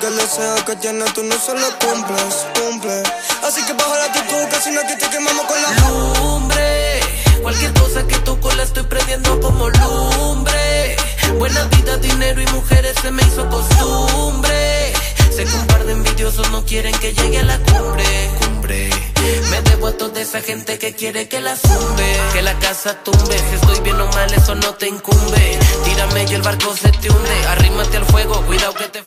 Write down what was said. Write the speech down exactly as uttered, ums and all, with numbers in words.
el deseo que tienes tú no se lo cumples, cumple. Así que baja la actitud, que si no aquí te quemamos con la lumbre. Cualquier cosa que toco la estoy prendiendo como lumbre. Buena vida, dinero y mujeres se me hizo costumbre. Sé que un par de envidiosos no quieren que llegue a la cumbre, cumbre. Me debo a toda esa gente que quiere que la zumbe, que la casa tumbe. Si estoy bien o mal, eso no te incumbe. Tírame y el barco se te hunde. Arrímate al fuego, cuidado que te...